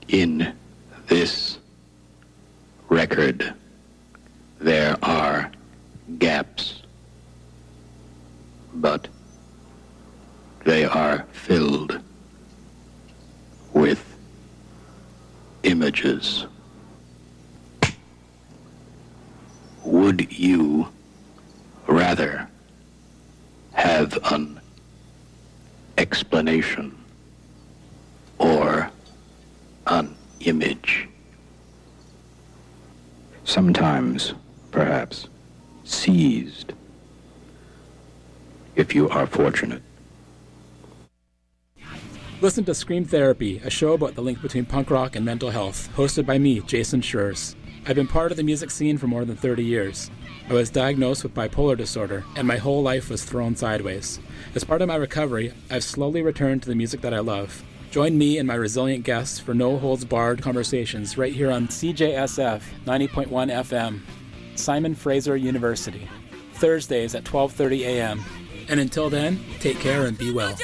In this record, there are gaps, but they are filled with images. Would you rather have an explanation or an image? Sometimes, perhaps, seized, if you are fortunate. Listen to Scream Therapy, a show about the link between punk rock and mental health, hosted by me, Jason Schurz. I've been part of the music scene for more than 30 years. I was diagnosed with bipolar disorder, and my whole life was thrown sideways. As part of my recovery, I've slowly returned to the music that I love. Join me and my resilient guests for no-holds-barred conversations right here on CJSF 90.1 FM, Simon Fraser University, Thursdays at 12:30 a.m. And until then, take care and be well.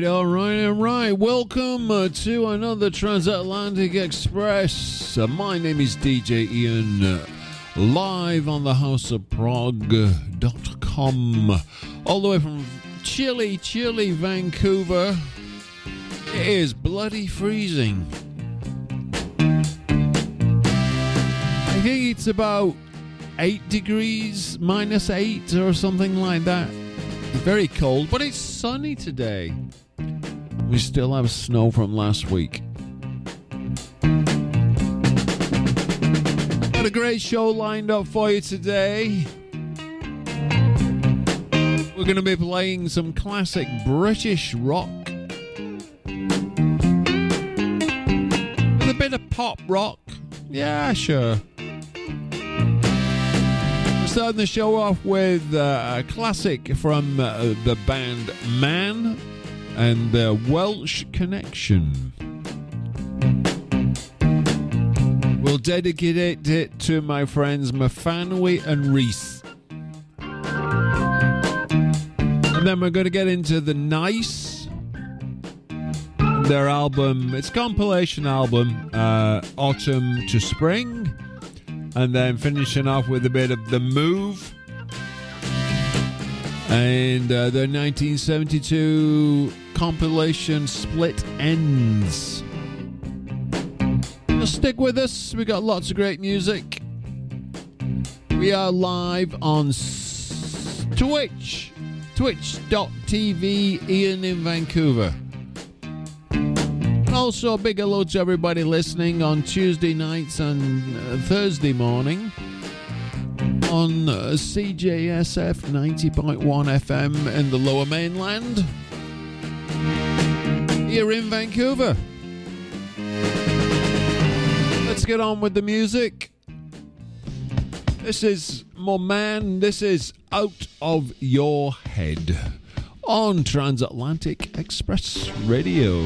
Welcome to another Transatlantic Express. My name is DJ Ian, live on the houseofprog.com, all the way from chilly Vancouver. It is bloody freezing. I think it's about 8 degrees, -8 or something like that. Very cold, but it's sunny today. We still have snow from last week. Got a great show lined up for you today. We're going to be playing some classic British rock with a bit of pop rock. Yeah, sure. Starting the show off with a classic from the band Man and the Welsh Connection. We'll dedicate it to my friends Mafanwy and Reese. And then we're going to get into The Nice, their album, it's a compilation album, Autumn to Spring. And then finishing off with a bit of The Move and their 1972 compilation Split Ends. Now stick with us, we got lots of great music. We are live on Twitch, twitch.tv Ian in Vancouver. Also, a big hello to everybody listening on Tuesday nights and Thursday morning on CJSF 90.1 FM in the Lower Mainland here in Vancouver. Let's get on with the music. This is my man. This is Out of Your Head on Transatlantic Express Radio.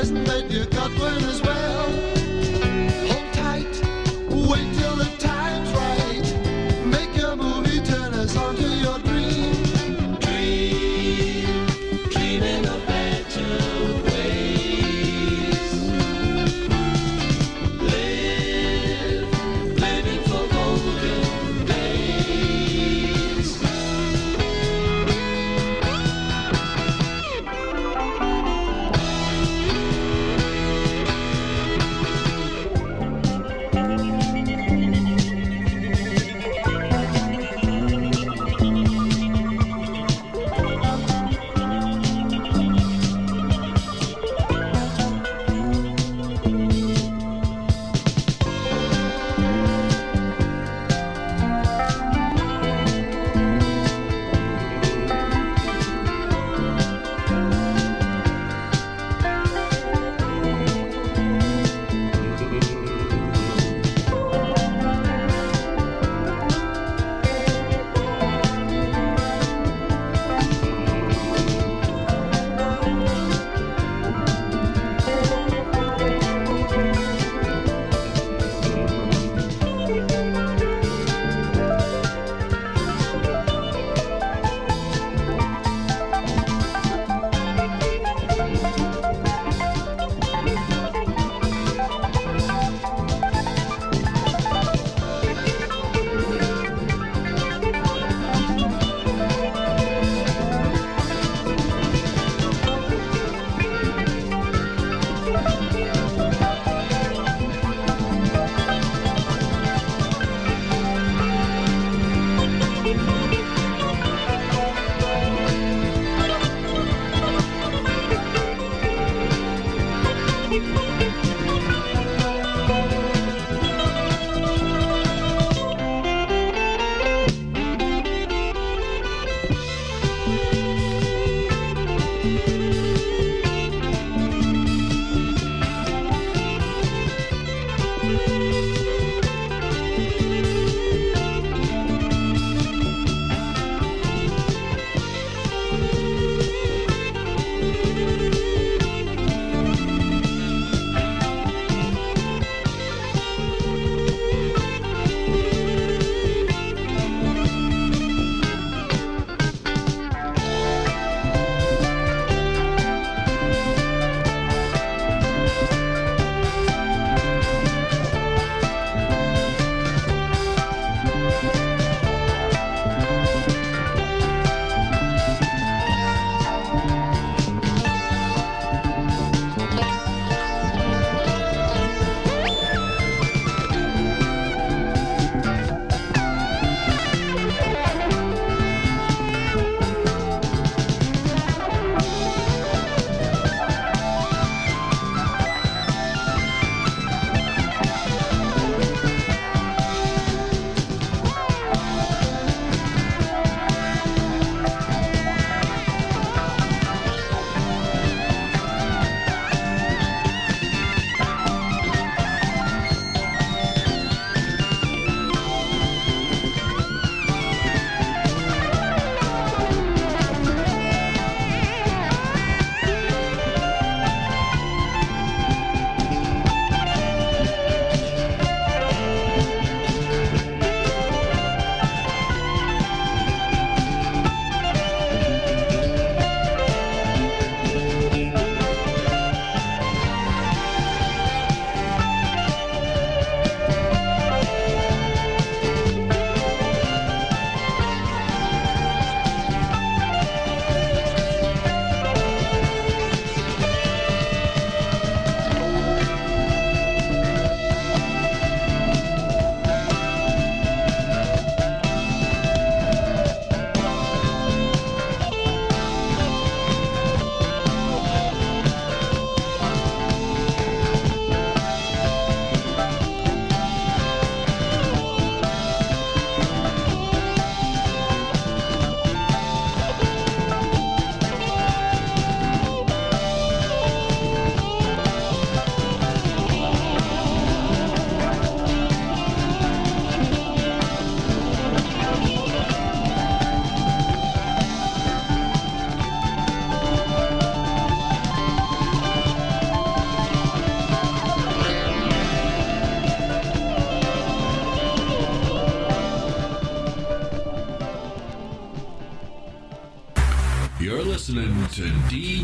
present that you got one as well. Hold tight, wait till the time's right. Make your movie, turn us on to your dream. Dream in a better ways. Living for golden days.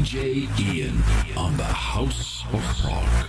DJ Ian on the House of Prog.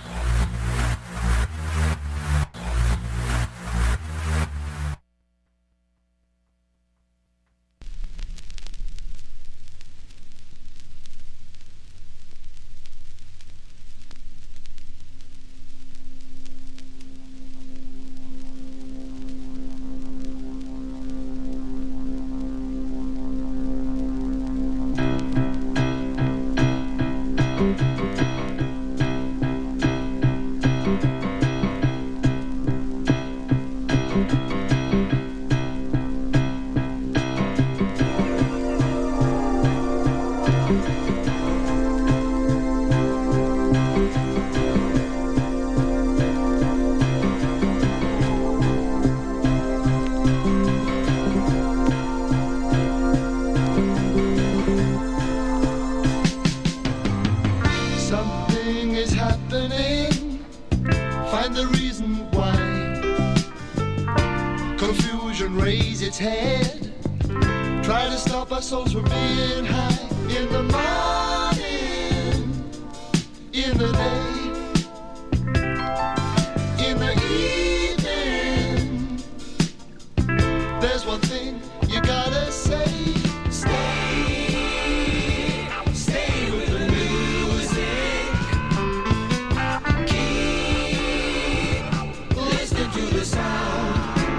Something is happening. Find the reason why. Confusion raise its head. Try to stop our souls from being high. In the morning, in the day, in the evening. There's one thing you gotta say. Stay with the music. Keep listening to the sound.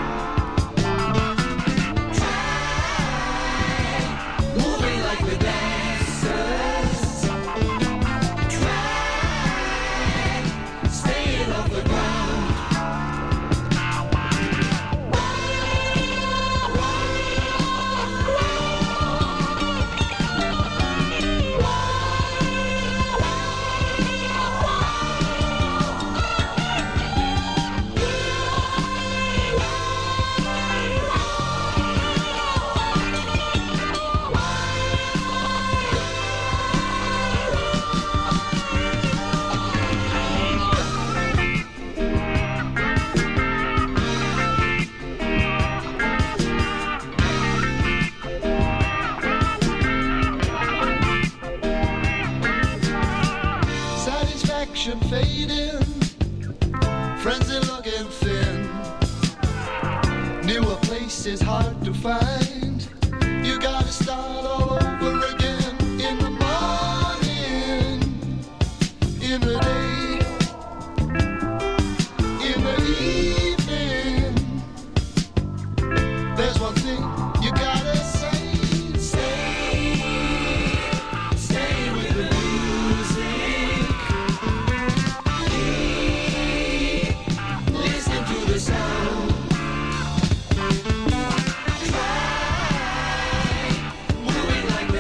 Try moving like the dancers. Try staying off the ground. Satisfaction fading, frenzy looking thin. Newer places hard to find. You gotta start all over again. In the morning, in the day, in the evening. There's one thing you gotta say. Stay with the music. Listen to the sound. Try moving like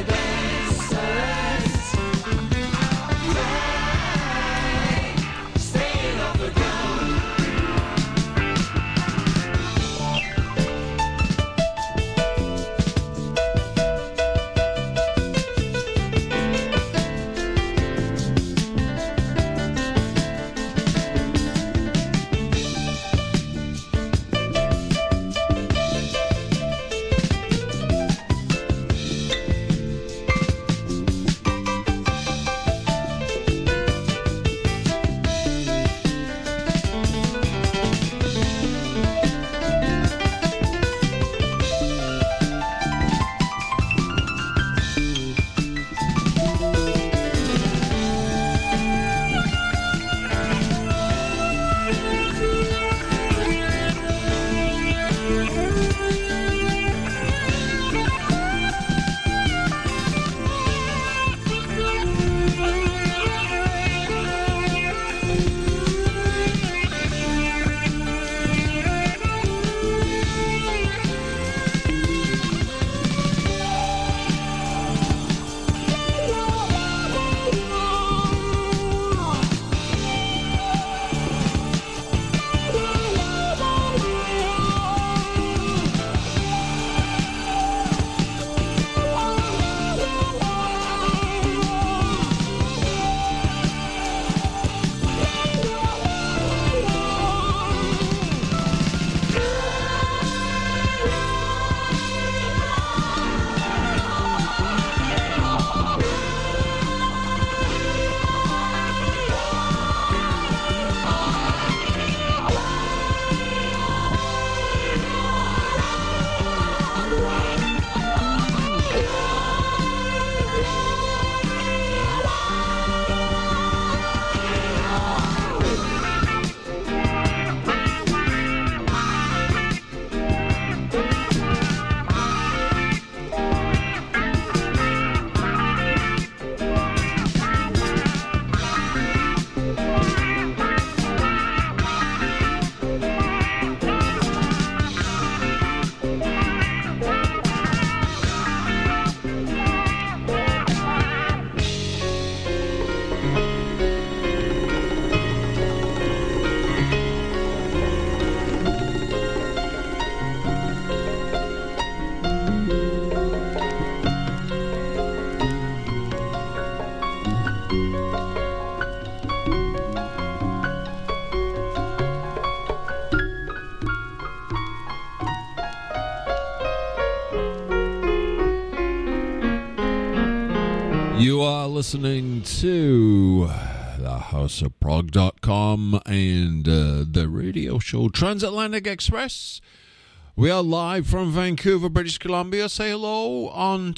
You are listening to thehouseofprog.com and the radio show Transatlantic Express. We are live from Vancouver, British Columbia. Say hello on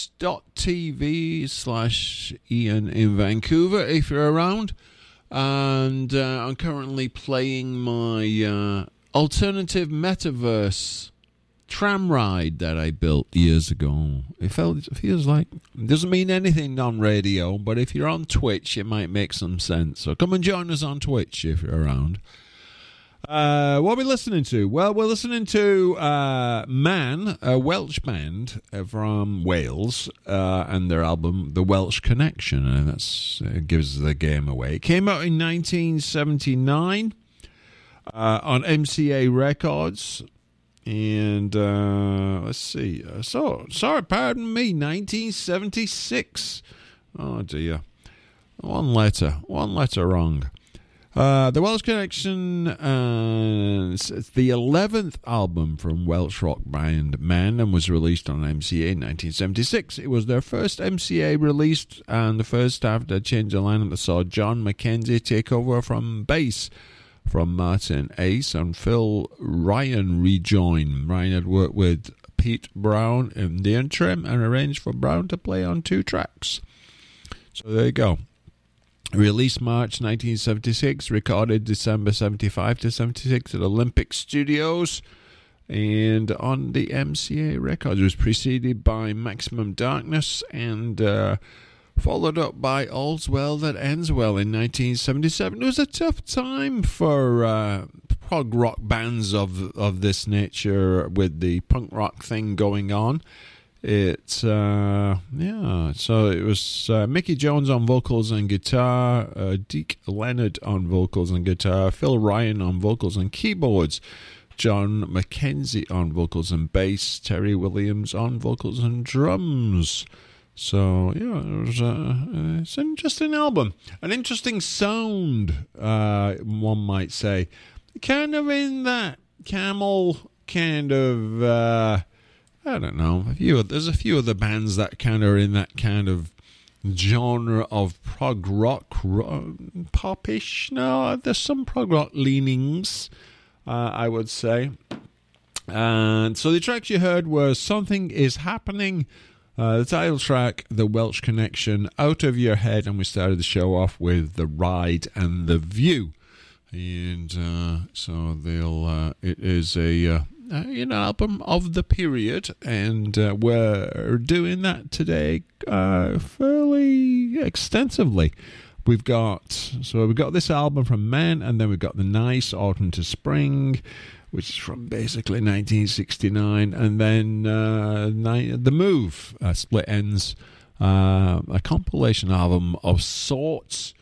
twitch.tv/Ian in Vancouver if you're around. And I'm currently playing my alternative metaverse tram ride that I built years ago. It feels like it doesn't mean anything on radio, but if you're on Twitch, it might make some sense. So come and join us on Twitch if you're around. What are we listening to? Well, we're listening to Man, a Welsh band from Wales, and their album The Welsh Connection, and that's gives the game away. It came out in 1979 on MCA Records. And let's see. Sorry, pardon me. 1976. Oh dear, one letter wrong. The Welsh Connection. It's the 11th album from Welsh rock band Man, and was released on MCA in 1976. It was their first MCA release, and the first after a change of lineup that saw John McKenzie take over from bass from Martin Ace, and Phil Ryan rejoin. Ryan had worked with Pete Brown in the interim and arranged for Brown to play on 2 tracks. So there you go. Released March 1976, recorded December 75 to 76 at Olympic Studios and on the MCA Records. It was preceded by Maximum Darkness and followed up by All's Well That Ends Well in 1977. It was a tough time for prog rock bands of this nature with the punk rock thing going on. So it was Mickey Jones on vocals and guitar, Deke Leonard on vocals and guitar, Phil Ryan on vocals and keyboards, John McKenzie on vocals and bass, Terry Williams on vocals and drums. So, yeah, it's an interesting album. An interesting sound, one might say. Kind of in that Camel kind of, I don't know. There's a few other bands that kind of are in that kind of genre of prog rock, popish. No, there's some prog rock leanings, I would say. And so the tracks you heard were Something Is Happening, the title track, The Welsh Connection, Out of Your Head, and we started the show off with The Ride and The View. And so it is an album of the period, and we're doing that today fairly extensively. We've got this album from Man, and then we've got The Nice, Autumn to Spring, which is from basically 1969, and then The Move, Split Ends, a compilation album of sorts,